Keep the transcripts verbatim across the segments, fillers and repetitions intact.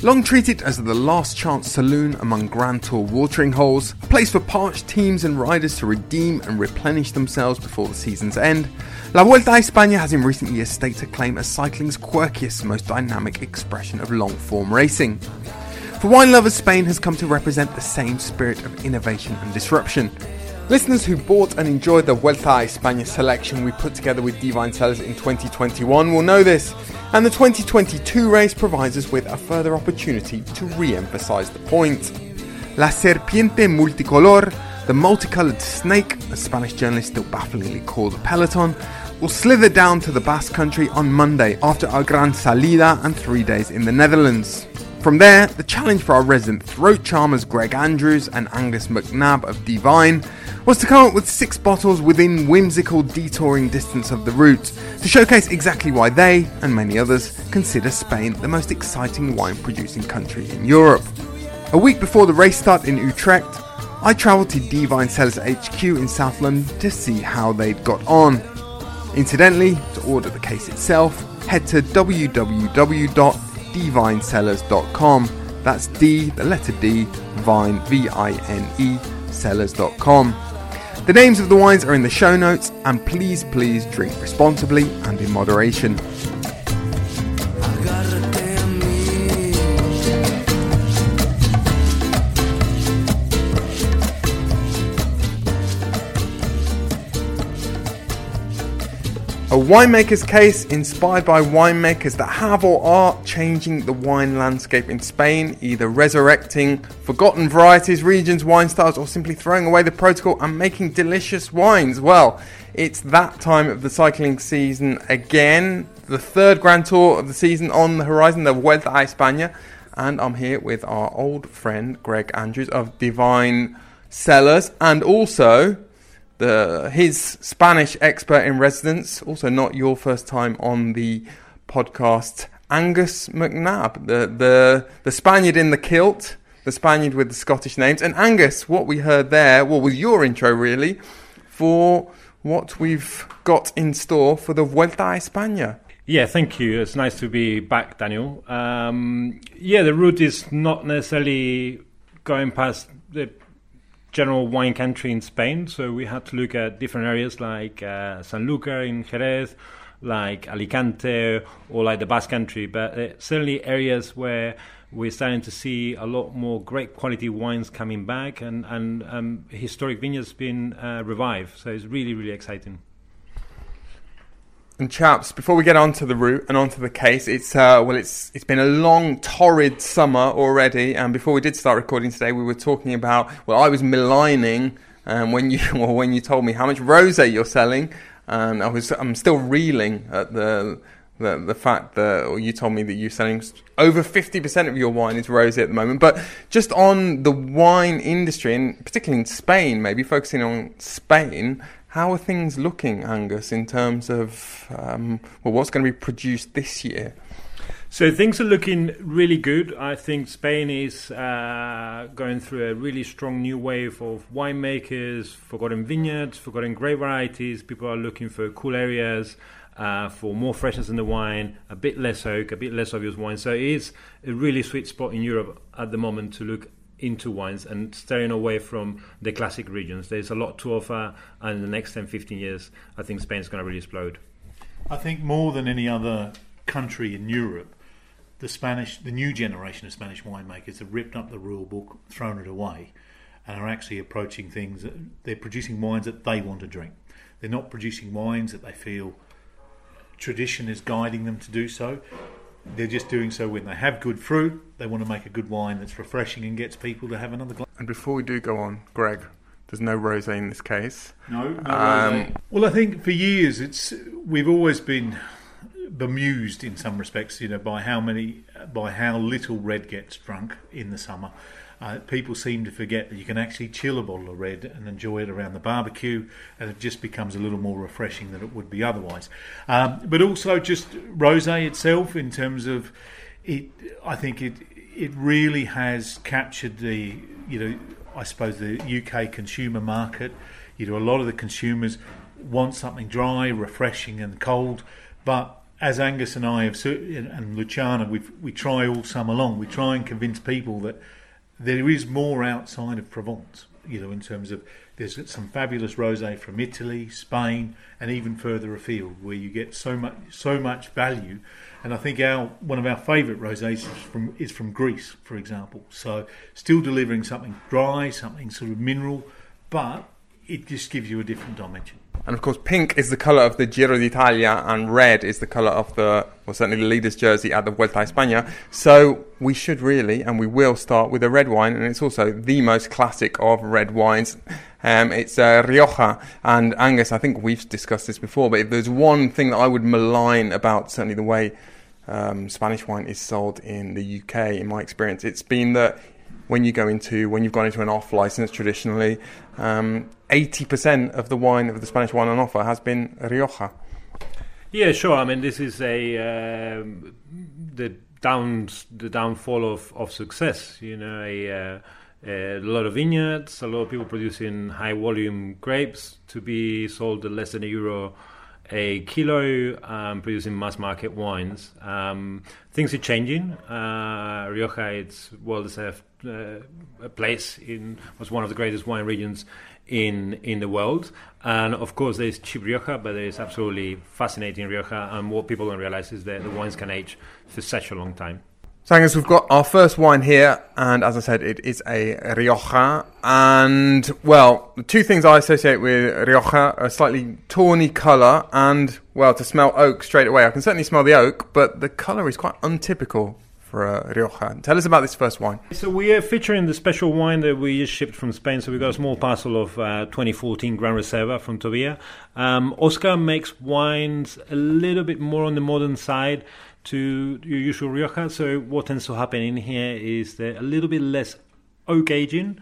Long treated as the last chance saloon among Grand Tour watering holes, a place for parched teams and riders to redeem and replenish themselves before the season's end, La Vuelta a España has in recent years staked a claim as cycling's quirkiest, most dynamic expression of long-form racing. For wine lovers, Spain has come to represent the same spirit of innovation and disruption. Listeners who bought and enjoyed the Vuelta a España selection we put together with Divine Cellars in twenty twenty-one will know this, and the twenty twenty-two race provides us with a further opportunity to re-emphasise the point. La Serpiente Multicolor, the multicoloured snake, as Spanish journalists still bafflingly call the peloton, will slither down to the Basque Country on Monday after our Gran Salida and three days in the Netherlands. From there, the challenge for our resident throat charmers Greg Andrews and Angus McNabb of Divine was to come up with six bottles within whimsical detouring distance of the route to showcase exactly why they, and many others, consider Spain the most exciting wine-producing country in Europe. A week before the race start in Utrecht, I travelled to Divine Cellars H Q in South London to see how they'd got on. Incidentally, to order the case itself, head to w w w dot divine cellars dot com. That's D, the letter D, Vine, V I N E, cellars dot com. The names of the wines are in the show notes, and please, please drink responsibly and in moderation. A winemaker's case inspired by winemakers that have or are changing the wine landscape in Spain, either resurrecting forgotten varieties, regions, wine styles, or simply throwing away the protocol and making delicious wines. Well, it's that time of the cycling season again. The third Grand Tour of the season on the horizon, the Vuelta a España. And I'm here with our old friend Greg Andrews of Divine Cellars, and also The, his Spanish expert in residence, also not your first time on the podcast, Angus McNabb, the, the, the Spaniard in the kilt, the Spaniard with the Scottish names. And Angus, what we heard there, well, was your intro really, for what we've got in store for the Vuelta a España. Yeah, thank you. It's nice to be back, Daniel. Um, yeah, the route is not necessarily going past the general wine country in Spain, so we had to look at different areas like uh, Sanlúcar in Jerez, like Alicante, or like the Basque Country, but uh, certainly areas where we're starting to see a lot more great quality wines coming back, and, and um, historic vineyards being uh, revived, so it's really, really exciting. And chaps, before we get onto the route and onto the case, it's uh, well, it's it's been a long, torrid summer already. And before we did start recording today, we were talking about, well, I was maligning um, when you well, when you told me how much rosé you're selling, and I was I'm still reeling at the the the fact that, or you told me that you're selling over fifty percent of your wine is rosé at the moment. But just on the wine industry, and particularly in Spain, maybe focusing on Spain. How are things looking, Angus, in terms of um, well, what's going to be produced this year? So things are looking really good. I think Spain is uh, going through a really strong new wave of winemakers, forgotten vineyards, forgotten grape varieties. People are looking for cool areas, uh, for more freshness in the wine, a bit less oak, a bit less obvious wine. So it is a really sweet spot in Europe at the moment to look into wines and steering away from the classic regions. There's a lot to offer, and in the next ten, fifteen years, I think Spain's going to really explode. I think more than any other country in Europe, the Spanish, the new generation of Spanish winemakers have ripped up the rule book, thrown it away, and are actually approaching things. That they're producing wines that they want to drink. They're not producing wines that they feel tradition is guiding them to do so. They're just doing so when they have good fruit. They want to make a good wine that's refreshing and gets people to have another glass. And before we do go on, Greg, there's no rosé in this case. No, no um, rosé. Well, I think for years it's we've always been bemused in some respects, you know, by how many, by how little red gets drunk in the summer. Uh, people seem to forget that you can actually chill a bottle of red and enjoy it around the barbecue, and it just becomes a little more refreshing than it would be otherwise. Um, but also just rosé itself, in terms of it, I think it it really has captured the, you know, I suppose the U K consumer market. You know, a lot of the consumers want something dry, refreshing, and cold, but as Angus and I have, and Luciana, we we try all summer long. We try and convince people that there is more outside of Provence. You know, in terms of there's some fabulous rosé from Italy, Spain, and even further afield, where you get so much so much value. And I think our one of our favourite rosés is from is from Greece, for example. So still delivering something dry, something sort of mineral, but it just gives you a different dimension. And of course, pink is the colour of the Giro d'Italia, and red is the colour of the, well, certainly the leader's jersey at the Vuelta a España. So we should really, and we will start with a red wine, and it's also the most classic of red wines. Um, it's uh, Rioja. And Angus, I think we've discussed this before, but if there's one thing that I would malign about certainly the way um, Spanish wine is sold in the U K, in my experience, it's been that when you go into, when you've gone into an off license traditionally, um, eighty percent of the wine, of the Spanish wine on offer has been Rioja. Yeah, sure. I mean, this is a um, the downs the downfall of, of success. You know, a, uh, a lot of vineyards, a lot of people producing high volume grapes to be sold at less than a euro a kilo, um, producing mass market wines. Um, things are changing. Uh, Rioja, it's well deserved uh, a place in was one of the greatest wine regions in in the world. And of course, there's cheap Rioja, but there is absolutely fascinating Rioja. And what people don't realize is that the wines can age for such a long time. So, Angus, we've got our first wine here, and as I said, it is a Rioja. And, well, the two things I associate with Rioja are slightly tawny colour and, well, to smell oak straight away. I can certainly smell the oak, but the colour is quite untypical for a Rioja. Tell us about this first wine. So we are featuring the special wine that we just shipped from Spain. So we got a small parcel of uh, twenty fourteen Gran Reserva from Tobia. Um, Oscar makes wines a little bit more on the modern side to your usual Rioja. So what tends to happen in here is that a little bit less oak aging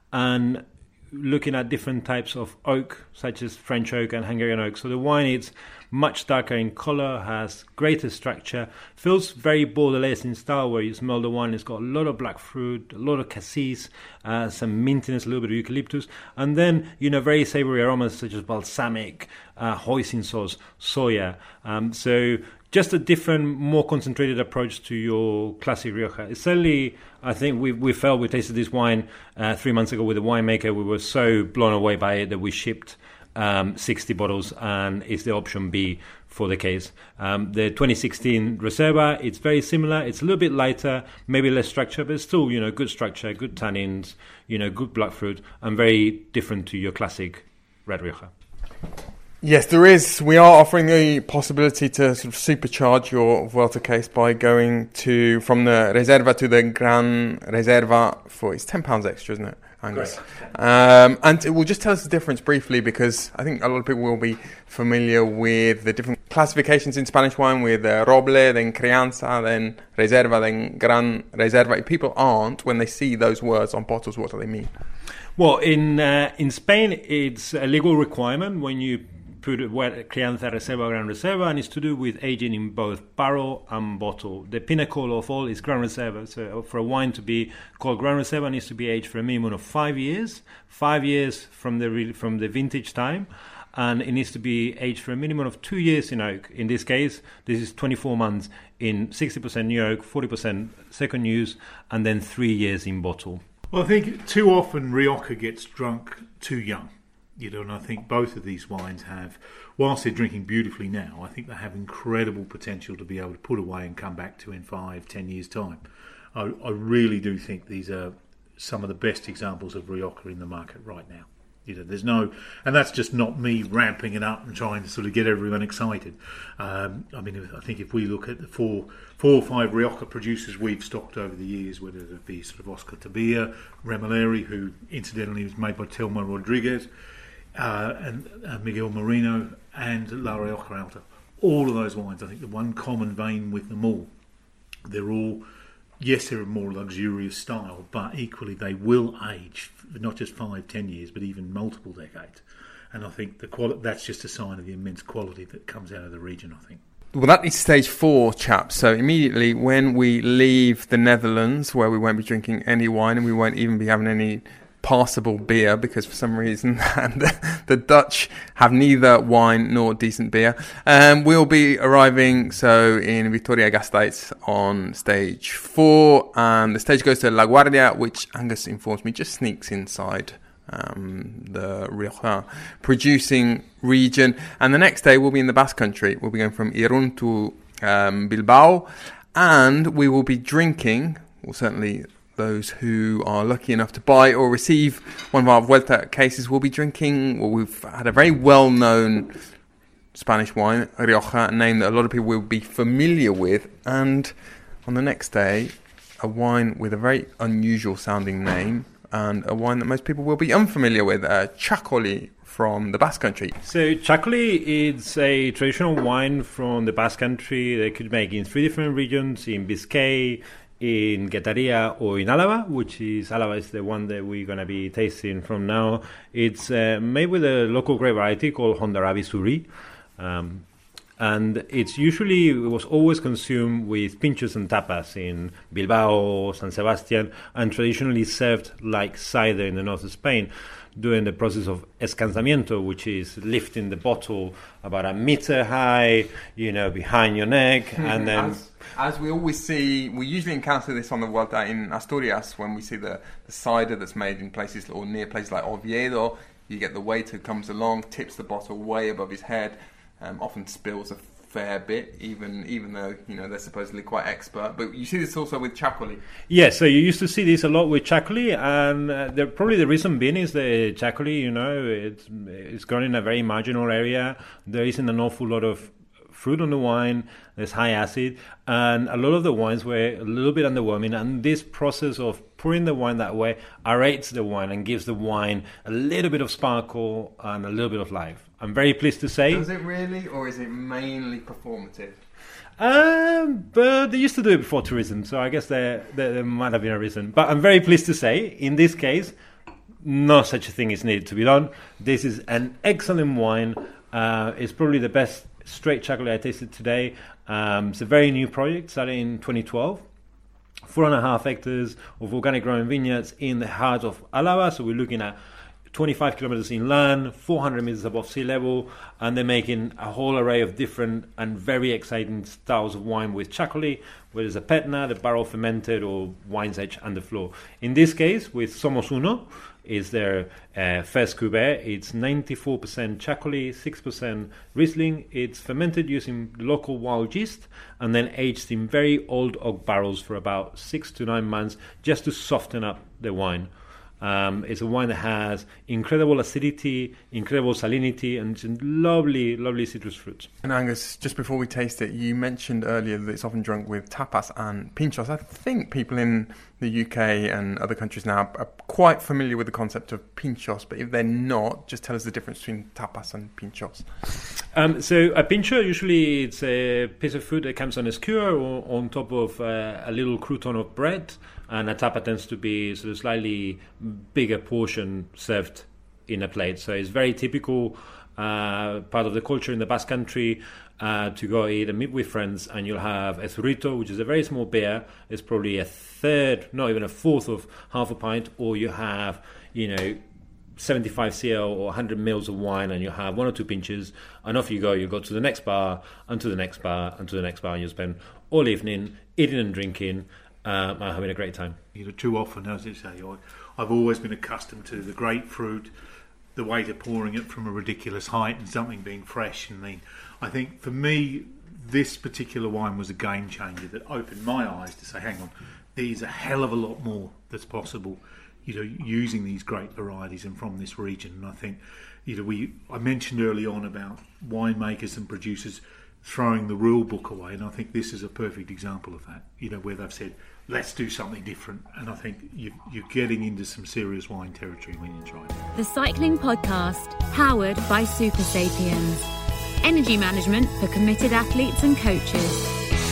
and looking at different types of oak, such as French oak and Hungarian oak. So the wine is much darker in color, has greater structure, feels very Bordelais in style, where you smell the wine. It's got a lot of black fruit, a lot of cassis, uh, some mintiness, a little bit of eucalyptus, and then, you know, very savory aromas such as balsamic, uh, hoisin sauce, soya. Um, so just a different, more concentrated approach to your classic Rioja. It's certainly, I think we we felt, we tasted this wine uh, three months ago with a winemaker. We were so blown away by it that we shipped um, sixty bottles, and it's the option B for the case. Um, the twenty sixteen Reserva, it's very similar. It's a little bit lighter, maybe less structure, but still, you know, good structure, good tannins, you know, good black fruit, and very different to your classic red Rioja. Yes, there is. We are offering the possibility to sort of supercharge your Vuelta case by going to from the Reserva to the Gran Reserva for, it's ten pounds extra, isn't it, Angus? Um, and it will just tell us the difference briefly, because I think a lot of people will be familiar with the different classifications in Spanish wine, with uh, Roble, then Crianza, then Reserva, then Gran Reserva. If people aren't, when they see those words on bottles, what do they mean? Well, in uh, in Spain, it's a legal requirement when you put Crianza, Reserva, Gran Reserva, and it's to do with aging in both barrel and bottle. The pinnacle of all is Gran Reserva. So for a wine to be called Gran Reserva, it needs to be aged for a minimum of five years, five years from the from the vintage time, and it needs to be aged for a minimum of two years in oak. In this case, this is twenty-four months in sixty percent new oak, forty percent second use, and then three years in bottle. Well, I think too often Rioja gets drunk too young. You know, and I think both of these wines have, whilst they're drinking beautifully now, I think they have incredible potential to be able to put away and come back to in five, ten years' time. I, I really do think these are some of the best examples of Rioja in the market right now. You know, there's no, and that's just not me ramping it up and trying to sort of get everyone excited. Um, I mean, I think if we look at the four, four or five Rioja producers we've stocked over the years, whether it be sort of Oscar Tobia, Remoleri, who incidentally was made by Telma Rodriguez, Uh, and uh, Miguel Marino and La Rioja Alta. All of those wines, I think the one common vein with them all, they're all, yes, they're a more luxurious style, but equally they will age not just five, ten years, but even multiple decades. And I think the quali- that's just a sign of the immense quality that comes out of the region, I think. Well, that is stage four, chaps. So immediately when we leave the Netherlands, where we won't be drinking any wine and we won't even be having any passable beer, because for some reason the, the Dutch have neither wine nor decent beer. Um, we'll be arriving so in Vitoria-Gasteiz on stage four, and the stage goes to La Guardia, which Angus informs me just sneaks inside um, the Rioja producing region. And the next day we'll be in the Basque Country. We'll be going from Irún to um, Bilbao, and we will be drinking, well, certainly those who are lucky enough to buy or receive one of our Vuelta cases will be drinking, well, we've had a very well-known Spanish wine, Rioja, a name that a lot of people will be familiar with, and on the next day, a wine with a very unusual sounding name, and a wine that most people will be unfamiliar with, uh, Txakoli from the Basque Country. So Txakoli is a traditional wine from the Basque Country. They could make in three different regions, in Biscay, in Getaria, or in Álava, which is Álava is the one that we're going to be tasting from now. It's uh, made with a local grape variety called Hondarabi Suri, um, and it's usually it was always consumed with pinchos and tapas in Bilbao, San Sebastian, and traditionally served like cider in the north of Spain, during the process of escanzamiento, which is lifting the bottle about a meter high, you know, behind your neck, and then. As, as we always see, we usually encounter this on the Vuelta in Asturias when we see the, the cider that's made in places or near places like Oviedo. You get the waiter comes along, tips the bottle way above his head, um, often spills a fair bit, even even though, you know, they're supposedly quite expert. But you see this also with Txakoli. Yeah, so you used to see this a lot with Txakoli, and uh, the, probably the reason being is the Txakoli, you know, it's, it's grown in a very marginal area. There isn't an awful lot of fruit on the wine, there's high acid, and a lot of the wines were a little bit underwhelming, and this process of pouring the wine that way aerates the wine and gives the wine a little bit of sparkle and a little bit of life. I'm very pleased to say. Does it really, or is it mainly performative? Um, but they used to do it before tourism, so I guess there, there, there might have been a reason. But I'm very pleased to say, in this case, no such a thing is needed to be done. This is an excellent wine. Uh, it's probably the best straight Txakoli I tasted today. Um, it's a very new project, started in twenty twelve. Four and a half hectares of organic growing vineyards in the heart of Álava. So we're looking at twenty-five kilometers inland, four hundred meters above sea level, and they're making a whole array of different and very exciting styles of wine with Txakoli, whether it's a petna, the barrel fermented, or wine's edge underfloor. In this case, with Somos Uno, is their uh, first cuvée. It's ninety-four percent Txakoli, six percent Riesling. It's fermented using local wild yeast and then aged in very old oak barrels for about six to nine months just to soften up the wine. Um, it's a wine that has incredible acidity, incredible salinity, and some lovely, lovely citrus fruits. And Angus, just before we taste it, you mentioned earlier that it's often drunk with tapas and pinchos. I think people in the U K and other countries now are quite familiar with the concept of pinchos, but if they're not, just tell us the difference between tapas and pinchos. Um, so a pincho, usually it's a piece of food that comes on a skewer or on top of uh, a little crouton of bread, and a tapa tends to be sort of slightly bigger portion served in a plate. So it's very typical uh, part of the culture in the Basque Country uh, to go eat and meet with friends, and you'll have a zurrito, which is a very small beer. It's probably a third, not even a fourth of half a pint, or you have, you know, seventy-five centiliters or one hundred mils of wine, and you have one or two pinches, and off you go. You go to the next bar, and to the next bar, and to the next bar, and you spend all evening eating and drinking, uh, and having a great time. You know, too often, as you say, I've always been accustomed to the grapefruit, the waiter pouring it from a ridiculous height, and something being fresh and lean. I think for me, this particular wine was a game changer that opened my eyes to say, hang on, there's a hell of a lot more that's possible, you know, using these great varieties and from this region. And I think, you know, we I mentioned early on about winemakers and producers throwing the rule book away, and I think this is a perfect example of that, you know, where they've said, let's do something different. And I think you, you're getting into some serious wine territory when you try it. The Cycling Podcast, powered by Super Sapiens. Energy management for committed athletes and coaches.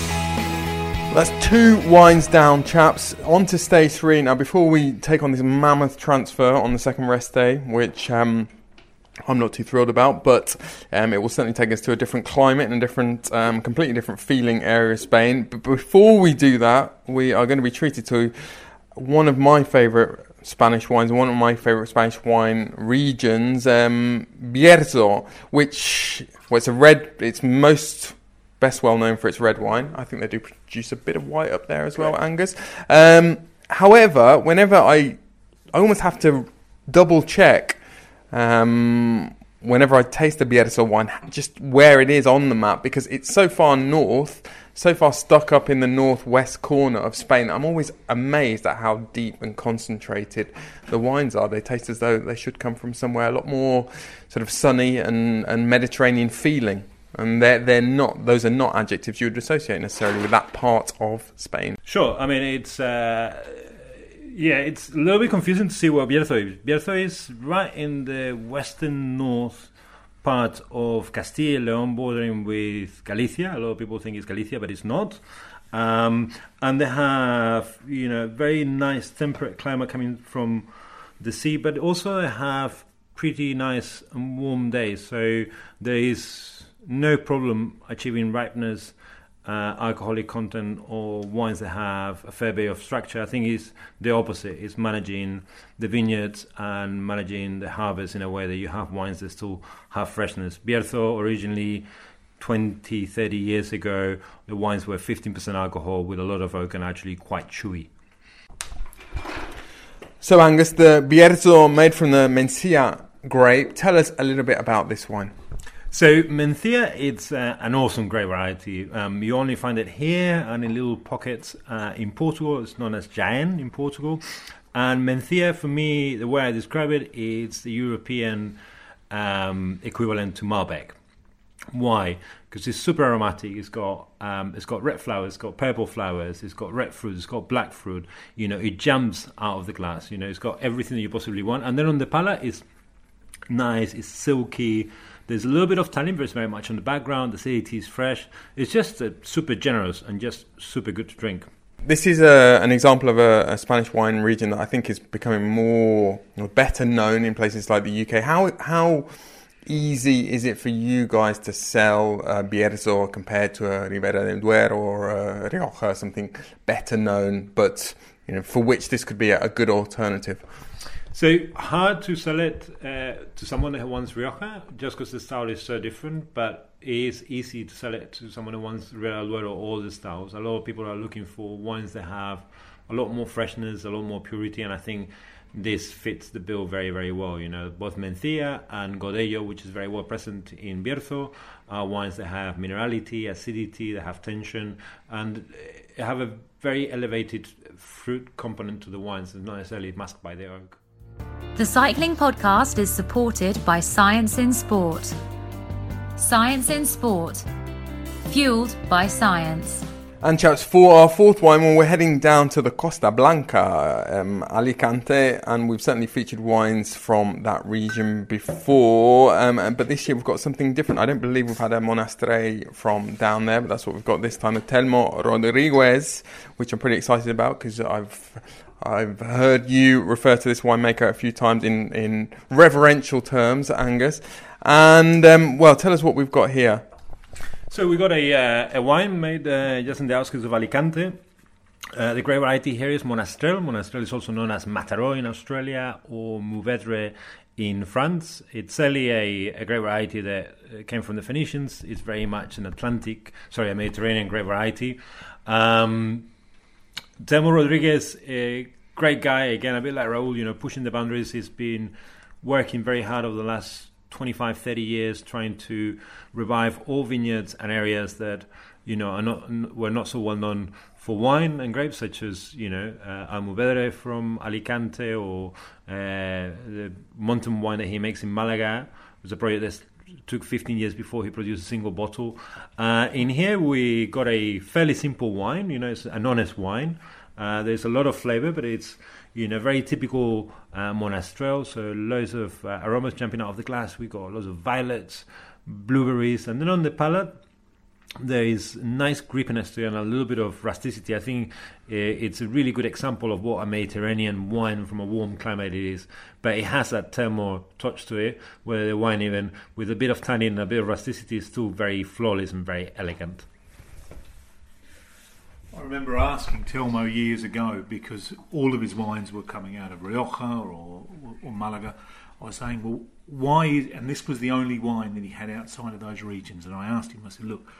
That's two wines down, chaps. On to stage three. Now, before we take on this mammoth transfer on the second rest day, which um, I'm not too thrilled about, but um, it will certainly take us to a different climate and a different, um, completely different feeling area of Spain. But before we do that, we are going to be treated to one of my favourite Spanish wines, one of my favourite Spanish wine regions, um, Bierzo, which well, it's a red. It's most best well known for its red wine. I think they do produce a bit of white up there as well, Angus. Um, however, whenever I, I almost have to double check. Um, whenever I taste the Bierzo wine, just where it is on the map, because it's so far north, so far stuck up in the northwest corner of Spain. I'm always amazed at how deep and concentrated the wines are. They taste as though they should come from somewhere a lot more sort of sunny and, and Mediterranean feeling. And they're, they're not, those are not adjectives you would associate necessarily with that part of Spain. Sure, I mean, it's... Uh Yeah, it's a little bit confusing to see where Bierzo is. Bierzo is right in the western north part of Castilla y León, bordering with Galicia. A lot of people think it's Galicia, but it's not. Um, and they have, you know, very nice temperate climate coming from the sea, but also they have pretty nice and warm days. So there is no problem achieving ripeness, Uh, alcoholic content, or wines that have a fair bit of structure. I think it's the opposite. It's managing the vineyards and managing the harvest in a way that you have wines that still have freshness. Bierzo, originally twenty, thirty years ago, the wines were fifteen percent alcohol with a lot of oak and actually quite chewy. So Angus, the Bierzo made from the Mencía grape, tell us a little bit about this wine. So Mencía, it's uh, an awesome grape variety. Um, you only find it here and in little pockets uh, in Portugal. It's known as Jaén in Portugal. And Mencía, for me, the way I describe it, it's the European um, equivalent to Malbec. Why? Because it's super aromatic. It's got um, it's got red flowers, it's got purple flowers, it's got red fruit, it's got black fruit. You know, it jumps out of the glass. You know, it's got everything that you possibly want. And then on the palate, it's nice, it's silky. There's a little bit of tannin, but it's very much on the background. The acidity is fresh. It's just uh, super generous and just super good to drink. This is a, an example of a, a Spanish wine region that I think is becoming more, you know, better known in places like the U K. How how easy is it for you guys to sell uh, Bierzo compared to a Ribera del Duero or a Rioja, something better known, but you know, for which this could be a, a good alternative? So hard to sell it uh, to someone who wants Rioja, just because the style is so different, but it is easy to sell it to someone who wants Ribera del Duero, all the styles. A lot of people are looking for wines that have a lot more freshness, a lot more purity, and I think this fits the bill very, very well. You know, both Mencía and Godello, which is very well present in Bierzo, are wines that have minerality, acidity, that have tension, and have a very elevated fruit component to the wines, and not necessarily masked by the oak. The Cycling Podcast is supported by Science in Sport. Science in Sport. Fueled by science. And chaps, for our fourth wine, well, we're heading down to the Costa Blanca, um, Alicante, and we've certainly featured wines from that region before, um, but this year we've got something different. I don't believe we've had a Monastrell from down there, but that's what we've got this time, the Telmo Rodriguez, which I'm pretty excited about because I've I've heard you refer to this winemaker a few times in, in reverential terms, Angus. And, um, well, tell us what we've got here. So we got a uh, a wine made uh, just in the outskirts of Alicante. Uh, the grape variety here is Monastrell. Monastrell is also known as Mataró in Australia or Mourvedre in France. It's certainly a, a grape variety that came from the Phoenicians. It's very much an Atlantic, sorry, a Mediterranean grape variety. Um, Telmo Rodriguez, a great guy, again, a bit like Raúl, you know, pushing the boundaries. He's been working very hard over the last twenty-five, thirty years trying to revive all vineyards and areas that, you know, are not were not so well known for wine and grapes, such as, you know, uh, Almovedre from Alicante, or uh, the mountain wine that he makes in Malaga. It was a project that took fifteen years before he produced a single bottle. Uh, in here we got a fairly simple wine, you know, it's an honest wine. Uh, there's a lot of flavor, but it's, you know, very typical uh, Monastrell, so loads of uh, aromas jumping out of the glass. We got loads of violets, blueberries, and then on the palate there is nice creepiness to it and a little bit of rusticity. I think uh, it's a really good example of what a Mediterranean wine from a warm climate is, but it has that Telmo touch to it, where the wine, even with a bit of tannin and a bit of rusticity, is still very flawless and very elegant. I remember asking Telmo years ago, because all of his wines were coming out of Rioja or, or Malaga. I was saying, well, why is, and this was the only wine that he had outside of those regions, and I asked him, I said, look,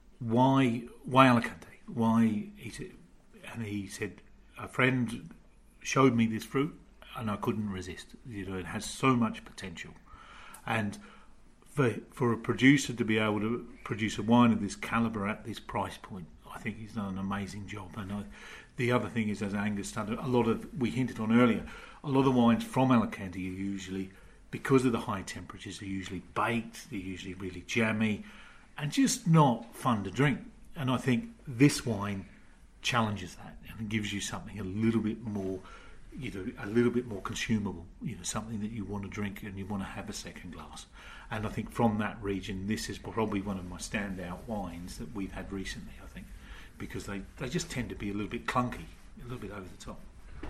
why why Alicante? Why? He said, and he said, a friend showed me this fruit and I couldn't resist. You know, it has so much potential. And for for a producer to be able to produce a wine of this calibre at this price point, I think he's done an amazing job. And I, the other thing is, as Angus started, a lot of, we hinted on earlier, a lot of the wines from Alicante are usually, because of the high temperatures, they're usually baked, they're usually really jammy, and just not fun to drink. And I think this wine challenges that and gives you something a little bit more, you know, a little bit more consumable, you know, something that you want to drink and you want to have a second glass. And I think from that region, this is probably one of my standout wines that we've had recently, I think, because they, they just tend to be a little bit clunky, a little bit over the top.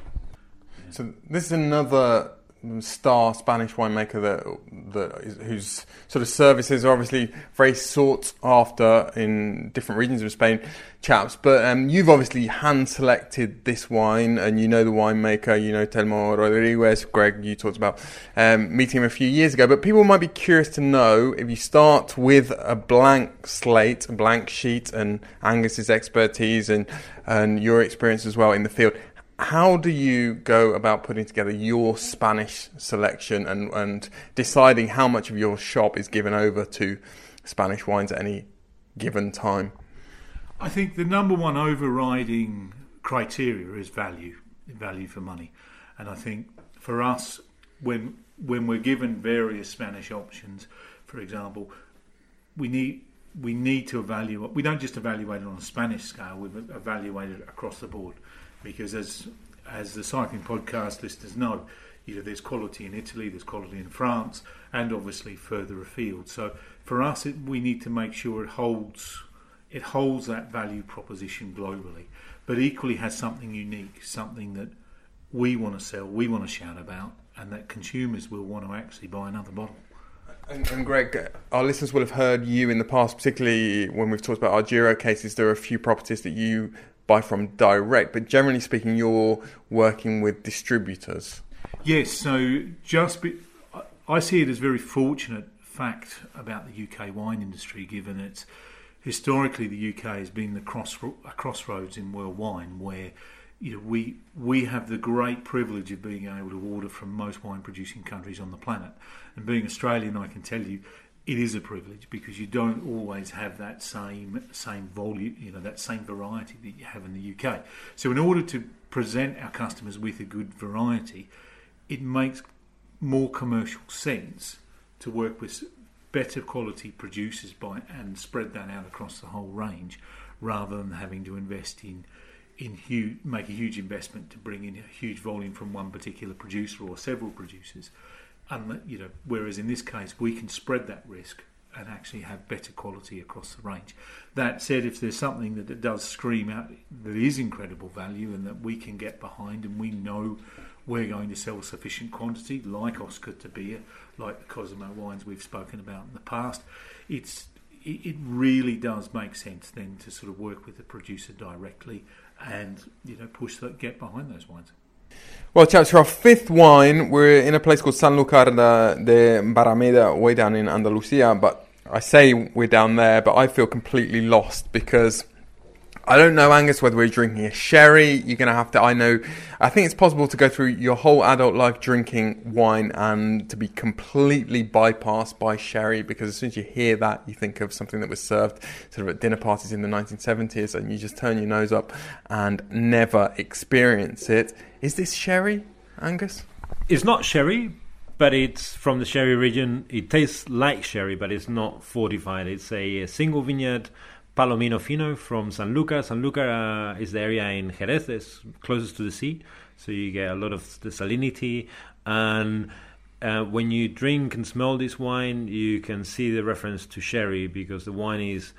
Yeah. So this is another star Spanish winemaker that that is, whose sort of services are obviously very sought after in different regions of Spain, chaps. But um, you've obviously hand selected this wine, and you know the winemaker, you know Telmo Rodriguez. Greg, you talked about um, meeting him a few years ago. But people might be curious to know, if you start with a blank slate, a blank sheet, and Angus's expertise and and your experience as well in the field, how do you go about putting together your Spanish selection and, and deciding how much of your shop is given over to Spanish wines at any given time? I think the number one overriding criteria is value, value for money. And I think for us, when when we're given various Spanish options, for example, we need we need to evaluate. We don't just evaluate it on a Spanish scale, we evaluate it across the board. Because as as the cycling podcast listeners know, you know, there's quality in Italy, there's quality in France, and obviously further afield. So for us, it, we need to make sure it holds it holds that value proposition globally, but equally has something unique, something that we want to sell, we want to shout about, and that consumers will want to actually buy another bottle. And, and Greg, our listeners will have heard you in the past, particularly when we've talked about our Giro cases. There are a few properties that you buy from direct, but generally speaking, you're working with distributors. Yes, so just be, I see it as a very fortunate fact about the U K wine industry, given it's historically the U K has been the cross a crossroads in world wine, where you know we we have the great privilege of being able to order from most wine producing countries on the planet. And being Australian, I can tell you, it is a privilege, because you don't always have that same same volume, you know, that same variety that you have in the U K. So in order to present our customers with a good variety, it makes more commercial sense to work with better quality producers by and spread that out across the whole range, rather than having to invest in in huge, make a huge investment to bring in a huge volume from one particular producer or several producers. And, you know, whereas in this case we can spread that risk and actually have better quality across the range. That said, if there's something that, that does scream out that is incredible value and that we can get behind, and we know we're going to sell sufficient quantity, like Oscar Tabia, like the Cosimo wines we've spoken about in the past, it's it, it really does make sense then to sort of work with the producer directly and, you know, push that, get behind those wines. Well, chaps, for our fifth wine, we're in a place called Sanlúcar de Barrameda, way down in Andalusia. But I say we're down there, but I feel completely lost, because I don't know, Angus, whether we're drinking a sherry. You're going to have to, I know, I think it's possible to go through your whole adult life drinking wine and to be completely bypassed by sherry, because as soon as you hear that, you think of something that was served sort of at dinner parties in the nineteen seventies, and you just turn your nose up and never experience it. Is this sherry, Angus? It's not sherry, but it's from the sherry region. It tastes like sherry, but it's not fortified. It's a, a single vineyard Palomino Fino from Sanlúcar. Sanlúcar uh, is the area in Jerez, it's closest to the sea, so you get a lot of the salinity. And uh, when you drink and smell this wine, you can see the reference to sherry, because the wine is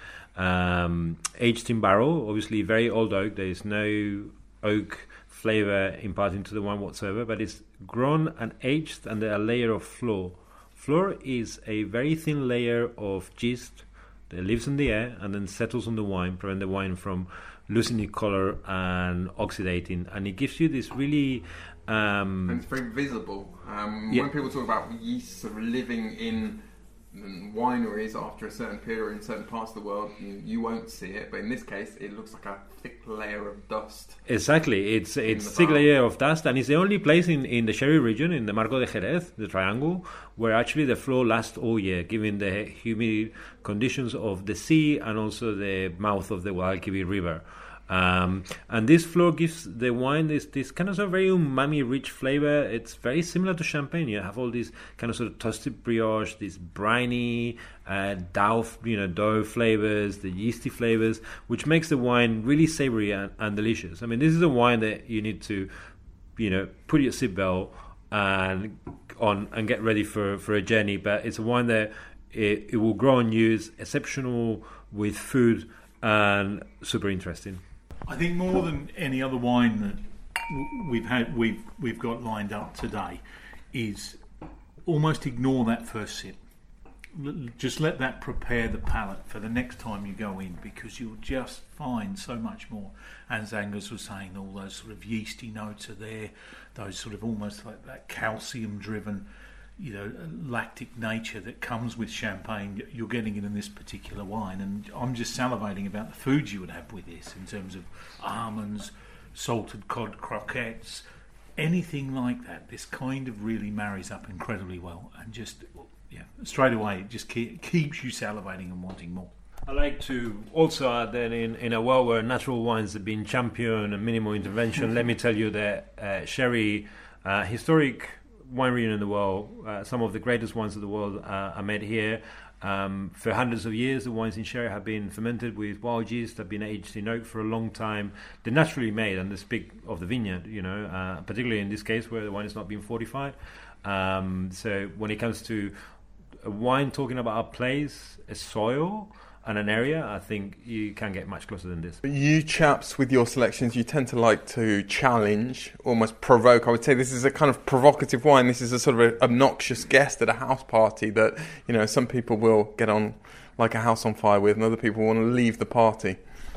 um, aged in barrel, obviously very old oak. There is no oak flavour imparting to the wine whatsoever, but it's grown and aged under a layer of flor. Flor is a very thin layer of yeast that lives in the air and then settles on the wine, prevent the wine from losing its color and oxidating, and it gives you this really um, and it's very visible. Um, yeah. When people talk about yeast sort of living in wineries after a certain period in certain parts of the world, you, you won't see it, but in this case it looks like a thick layer of dust. Exactly, it's it's thick layer of dust, and it's the only place in, in the Sherry region, in the Marco de Jerez, the triangle, where actually the flow lasts all year, given the humid conditions of the sea and also the mouth of the Guadalquivir River. Um, and this flow gives the wine this, this kind of sort of very umami rich flavor. It's very similar to champagne. You have all these kind of sort of toasted brioche, these briny uh, dough, you know, dough flavors, the yeasty flavors, which makes the wine really savory and, and delicious. I mean, this is a wine that you need to, you know, put your seatbelt and on and get ready for, for a journey. But it's a wine that it, it will grow on you. It's exceptional with food and super interesting. I think more than any other wine that we've had, we've we've got lined up today, is almost ignore that first sip. Just let that prepare the palate for the next time you go in, because you'll just find so much more. As Angus was saying, all those sort of yeasty notes are there, those sort of almost like that calcium-driven, you know, lactic nature that comes with champagne, you're getting it in this particular wine. And I'm just salivating about the foods you would have with this, in terms of almonds, salted cod croquettes, anything like that. This kind of really marries up incredibly well, and just, yeah, straight away it just keep, keeps you salivating and wanting more. I like to also add that in, in a world where natural wines have been championed and minimal intervention, let me tell you that uh, sherry, uh, historic wine region in the world, uh, some of the greatest wines of the world uh, are made here. Um, for hundreds of years, the wines in sherry have been fermented with wild yeast, have been aged in oak for a long time. They're naturally made, and they speak of the vineyard, you know, uh, particularly in this case where the wine is not being fortified. Um, so when it comes to a wine talking about a place, a soil, and an area, I think you can't get much closer than this. You chaps, with your selections, you tend to like to challenge, almost provoke. I would say this is a kind of provocative wine. This is a sort of an obnoxious guest at a house party that, you know, some people will get on like a house on fire with, and other people want to leave the party.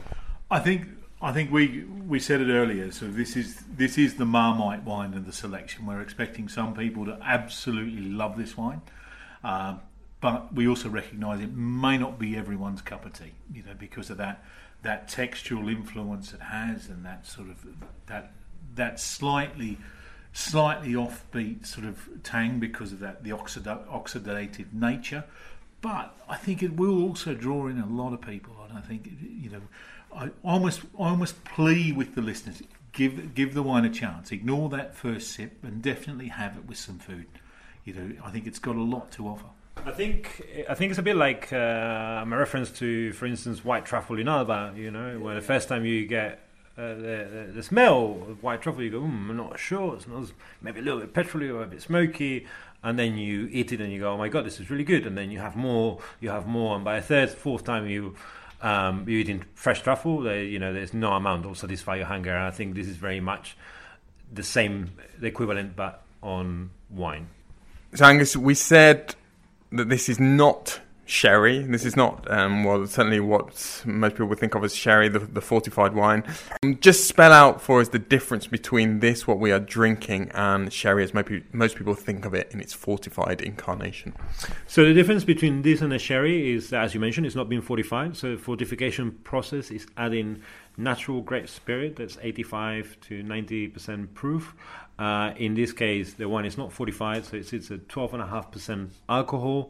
I think I think we we said it earlier. So this is this is the Marmite wine of the selection. We're expecting some people to absolutely love this wine. Um, But we also recognise it may not be everyone's cup of tea, you know, because of that that textural influence it has, and that sort of that that slightly slightly offbeat sort of tang because of that the oxida- oxidative nature. But I think it will also draw in a lot of people, and I think, you know, I almost I almost plea with the listeners: give give the wine a chance, ignore that first sip, and definitely have it with some food. You know, I think it's got a lot to offer. I think I think it's a bit like uh, a reference to, for instance, white truffle in Alba. You know, where the first time you get uh, the, the the smell of white truffle, you go, mm, I'm not sure. It smells maybe a little bit petroly or a bit smoky, and then you eat it and you go, oh my god, this is really good. And then you have more, you have more, and by a third, fourth time you um, you're eating fresh truffle, there, you know, there's no amount that will satisfy your hunger. And I think this is very much the same, the equivalent, but on wine. So Angus, we said that this is not sherry. This is not, um, well, certainly what most people would think of as sherry, the, the fortified wine. Um, just spell out for us the difference between this, what we are drinking, and sherry as maybe most people think of it in its fortified incarnation. So the difference between this and a sherry is, as you mentioned, it's not being fortified. So the fortification process is adding natural grape spirit that's eighty-five to ninety percent proof. Uh, in this case, the wine is not fortified, so it's, it's a twelve point five percent alcohol.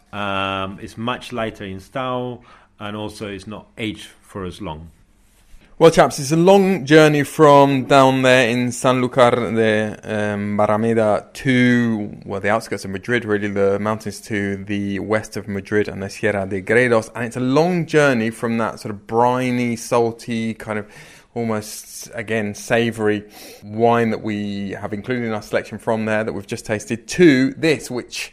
Um, it's much lighter in style, and also it's not aged for as long. Well, chaps, it's a long journey from down there in Sanlúcar de um, Barrameda to, well, the outskirts of Madrid, really, the mountains to the west of Madrid and the Sierra de Gredos. And it's a long journey from that sort of briny, salty, kind of almost, again, savoury wine that we have included in our selection from there that we've just tasted, to this, which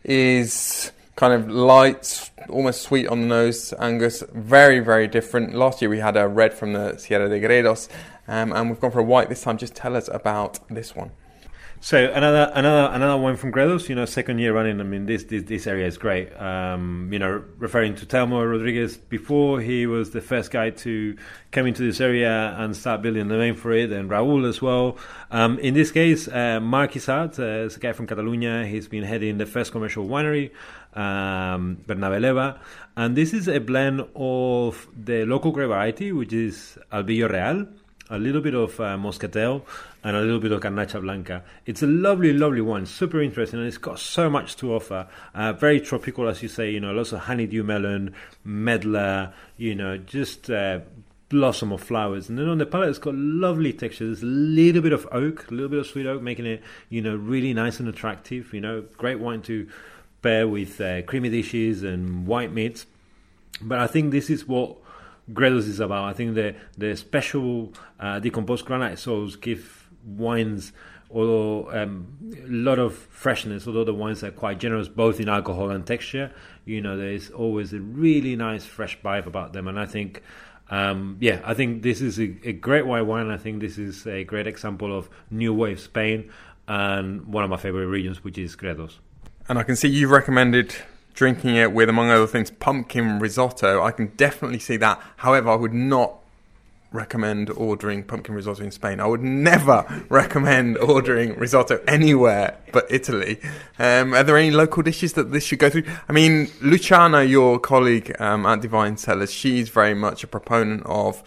is kind of light, almost sweet on the nose, Angus. Very, very different. Last year we had a red from the Sierra de Gredos, um, and we've gone for a white this time. Just tell us about this one. So another another another one from Gredos, you know, second year running. I mean, this this, this area is great. Um, you know, referring to Telmo Rodriguez before, he was the first guy to come into this area and start building the name for it, and Raúl as well. Um, in this case, uh, Marc Isart uh, is a guy from Catalonia. He's been heading the first commercial winery, um, Bernabeleva, and this is a blend of the local grape variety, which is Albillo Real, a little bit of uh, Moscatel, and a little bit of Garnacha Blanca. It's a lovely, lovely wine, super interesting, and it's got so much to offer. Uh, very tropical, as you say, you know, lots of honeydew melon, medlar, you know, just uh, blossom of flowers. And then on the palate, it's got lovely texture. There's a little bit of oak, a little bit of sweet oak, making it, you know, really nice and attractive. You know, great wine to pair with uh, creamy dishes and white meats. But I think this is what Gredos is about. I think the the special uh, decomposed granite soils give wines, although um, a lot of freshness, although the wines are quite generous both in alcohol and texture. You know, there's always a really nice fresh vibe about them, and I think um, yeah I think this is a, a great white wine. I think this is a great example of new wave Spain and one of my favorite regions, which is Gredos. And I can see you've recommended drinking it with, among other things, pumpkin risotto. I can definitely see that. However, I would not recommend ordering pumpkin risotto in Spain. I would never recommend ordering risotto anywhere but Italy. Um, are there any local dishes that this should go through? I mean, Luciana, your colleague um, at Divine Cellars, she's very much a proponent of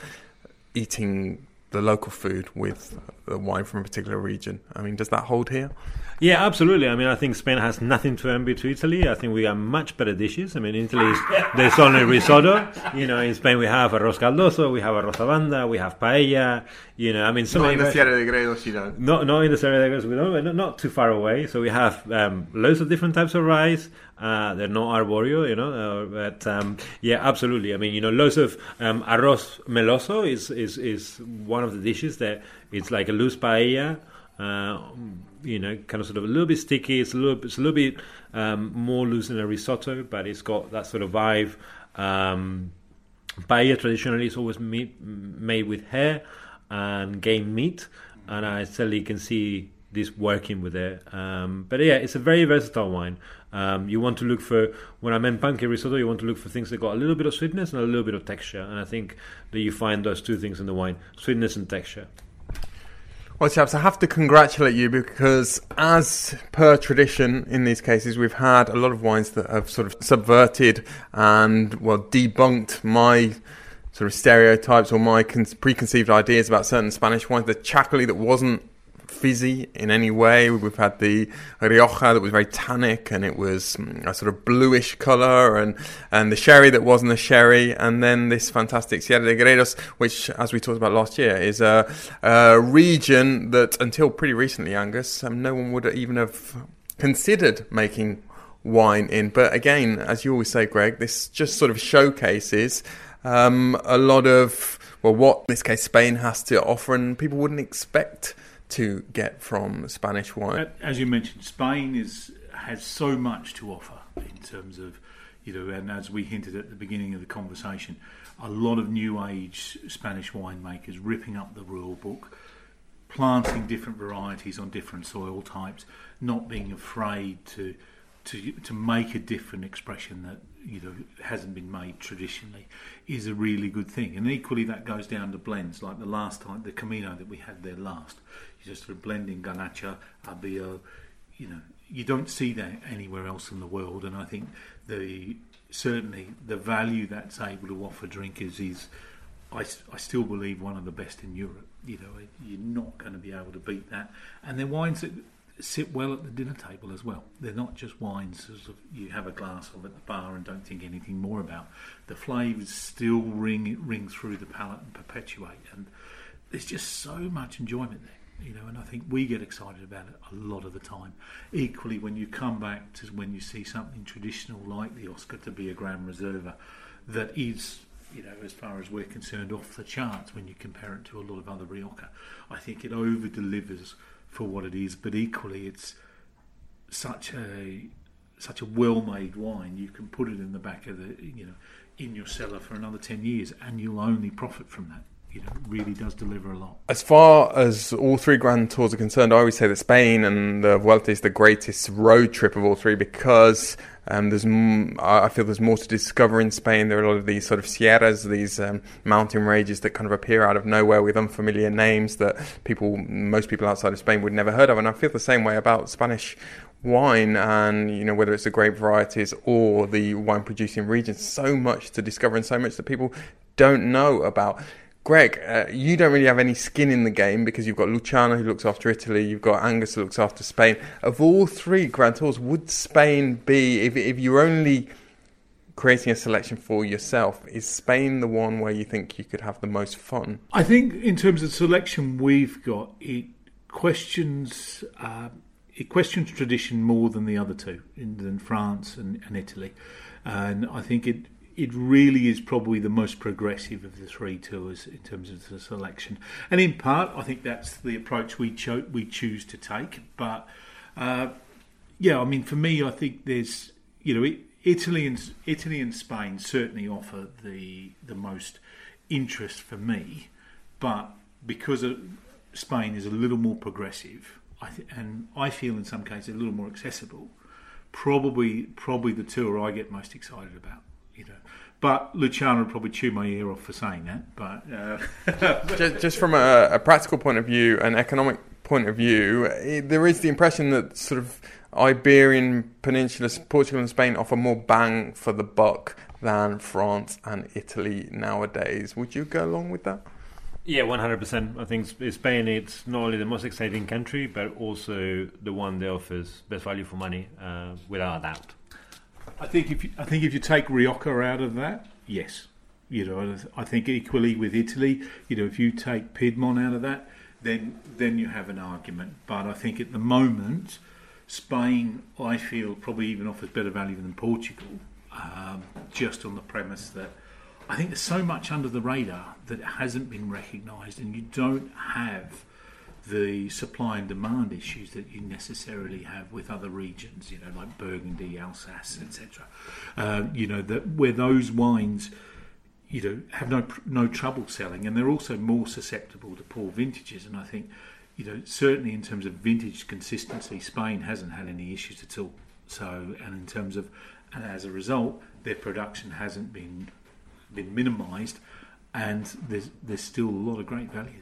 eating the local food with the wine from a particular region. I mean, does that hold here? Yeah, absolutely. I mean, I think Spain has nothing to envy to Italy. I think we have much better dishes. I mean, in Italy, there's only risotto. You know, in Spain we have arroz caldoso, we have arroz a banda, we have paella. You know, I mean, so not many in the Sierra de Gredos, you know. Not, not in the Sierra de Gredos, we don't, not, not too far away. So we have um, loads of different types of rice. Uh, they're not arboreal, you know, uh, but um, yeah, absolutely. I mean, you know, loads of um, arroz meloso is, is, is one of the dishes that it's like a loose paella. Uh, you know, kind of sort of a little bit sticky. It's a little, it's a little bit um, more loose than a risotto, but it's got that sort of vibe. Um, paella traditionally is always meat, made with hare and game meat, and I certainly can see this working with it. Um, but yeah, it's a very versatile wine. Um, you want to look for, when I meant pumpkin risotto, you want to look for things that got a little bit of sweetness and a little bit of texture, and I think that you find those two things in the wine: sweetness and texture. Well, chaps, I have to congratulate you because, as per tradition in these cases, we've had a lot of wines that have sort of subverted and, well, debunked my sort of stereotypes or my con- preconceived ideas about certain Spanish wines. The Chacolí that wasn't fizzy in any way. We've had the Rioja that was very tannic and it was a sort of bluish colour, and, and the sherry that wasn't a sherry, and then this fantastic Sierra de Gredos, which, as we talked about last year, is a, a region that until pretty recently, Angus, um, no one would even have considered making wine in. But again, as you always say, Greg, this just sort of showcases um, a lot of, well, what in this case Spain has to offer, and people wouldn't expect to get from Spanish wine. As you mentioned, Spain is has so much to offer in terms of, you know, and as we hinted at the beginning of the conversation, a lot of new age Spanish winemakers ripping up the rule book, planting different varieties on different soil types, not being afraid to to to make a different expression that, you know, hasn't been made traditionally, is a really good thing. And equally that goes down to blends, like the last time, the Camino that we had there last. You just sort of blending Garnacha, Albillo, you know, you don't see that anywhere else in the world. And I think the certainly the value that's able to offer drinkers is, I, I still believe, one of the best in Europe. You know, you're not going to be able to beat that. And they're wines that sit well at the dinner table as well. They're not just wines as of you have a glass of at the bar and don't think anything more about. The flavours still ring ring through the palate and perpetuate, and there's just so much enjoyment there, you know. And I think we get excited about it a lot of the time. Equally, when you come back to when you see something traditional like the Oscar to be a Gran Reserva, that is, you know, as far as we're concerned, off the charts when you compare it to a lot of other Rioja. I think it over delivers for what it is, but equally it's such a such a well-made wine. You can put it in the back of the, you know, in your cellar for another ten years, and you'll only profit from that. you know, really does deliver a lot. As far as all three Grand Tours are concerned, I always say that Spain and the Vuelta is the greatest road trip of all three because um, there's m- I feel there's more to discover in Spain. There are a lot of these sort of sierras, these um, mountain ranges that kind of appear out of nowhere with unfamiliar names that people, most people outside of Spain would never heard of. And I feel the same way about Spanish wine, and you know, whether it's the grape varieties or the wine producing regions, so much to discover and so much that people don't know about. Greg, uh, you don't really have any skin in the game because you've got Luciano who looks after Italy, you've got Angus who looks after Spain. Of all three Grand Tours, would Spain be, if if you're only creating a selection for yourself, is Spain the one where you think you could have the most fun? I think in terms of selection we've got, it questions uh, it questions tradition more than the other two, in, than France and, and Italy, and I think it it really is probably the most progressive of the three tours in terms of the selection, and in part I think that's the approach we cho- we choose to take. But uh, yeah, I mean, for me, I think there's, you know, it, Italy and Italy and Spain certainly offer the the most interest for me, but because of, Spain is a little more progressive, I th- and I feel in some cases a little more accessible. Probably, probably the tour I get most excited about, you know. But Luciano would probably chew my ear off for saying that. But uh, just, just from a, a practical point of view, an economic point of view, it, there is the impression that sort of Iberian Peninsula, Portugal and Spain offer more bang for the buck than France and Italy nowadays. Would you go along with that? Yeah, one hundred percent. I think Spain, it's not only the most exciting country, but also the one that offers best value for money, uh, without a doubt. I think if you, I think if you take Rioja out of that, yes, you know, I think equally with Italy, you know, if you take Piedmont out of that, then then you have an argument. But I think at the moment, Spain, I feel, probably even offers better value than Portugal, um, just on the premise that I think there's so much under the radar that hasn't been recognised, and you don't have the supply and demand issues that you necessarily have with other regions, you know, like Burgundy, Alsace, et cetera. Uh, you know, that where those wines, you know, have no no trouble selling, and they're also more susceptible to poor vintages. And I think, you know, certainly in terms of vintage consistency, Spain hasn't had any issues at all. So, and in terms of, and as a result, their production hasn't been been minimised, and there's there's still a lot of great value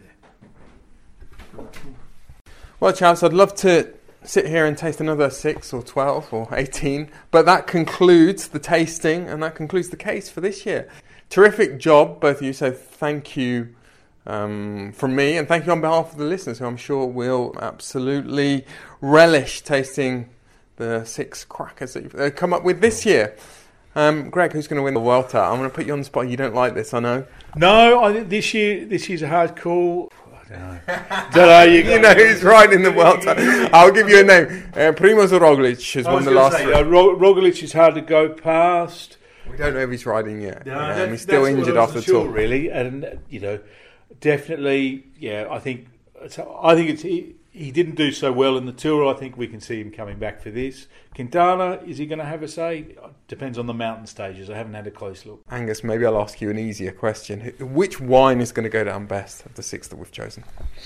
there. Well, chaps, I'd love to sit here and taste another six or twelve or eighteen, but that concludes the tasting and that concludes the case for this year. Terrific job, both of you, so thank you um, from me, and thank you on behalf of the listeners, who I'm sure will absolutely relish tasting the six crackers that you've come up with this year. Um, Greg, who's going to win the Vuelta? I'm going to put you on the spot. You don't like this, I know. No, I think this year this year's a hard call. I don't know. don't know. You, you know who's riding the Vuelta? I'll give you a name. Uh, Primož Roglič has won the last say, three. Uh, Roglič is hard to go past. We don't know if he's riding yet. No, um, that, he's still injured after the tour. Sure, really, and you know, definitely, yeah. I think, I think it's he, he didn't do so well in the tour. I think we can see him coming back for this. Quintana, is he going to have a say? Depends on the mountain stages. I haven't had a close look. Angus, maybe I'll ask you an easier question. Which wine is going to go down best of the six that we've chosen?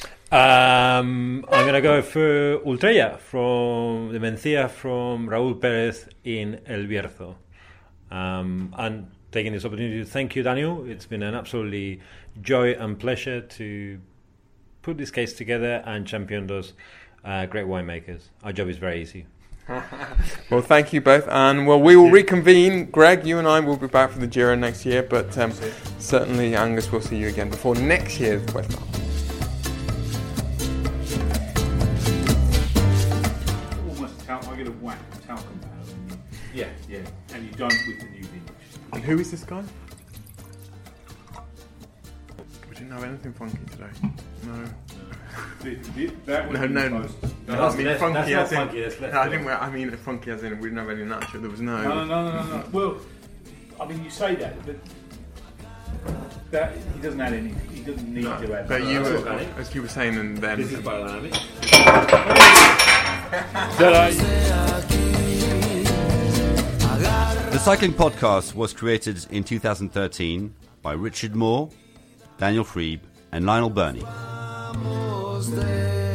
Um, I'm going to go for Ultrella from the Mencía from Raúl Pérez in El Bierzo. Um, and taking this opportunity to thank you, Daniel. It's been an absolutely joy and pleasure to put this case together and champion those uh, great winemakers. Our job is very easy. Well, thank you both, and well, we will reconvene. Greg, you and I will be back for the Giro next year, but um, certainly, Angus, we'll see you again before next year's Vuelta. Almost talc. I get a whack talcum powder. Yeah, yeah, and you don't with the new vintage. And who is this guy? We didn't have anything funky today. No. The, the, that No, no, no. No, I mean that's- funky that's as not in. funky, that's less No, I funky. didn't. I mean funky as in we didn't have any natural. There was no. No, no, no, no, no. Well, I mean, you say that, but that he doesn't add any. He doesn't need to add. But you, That's were, organic. as you were saying, and then. This is biodynamic. The Cycling Podcast was created in two thousand thirteen by Richard Moore, Daniel Freeb, and Lionel Burney.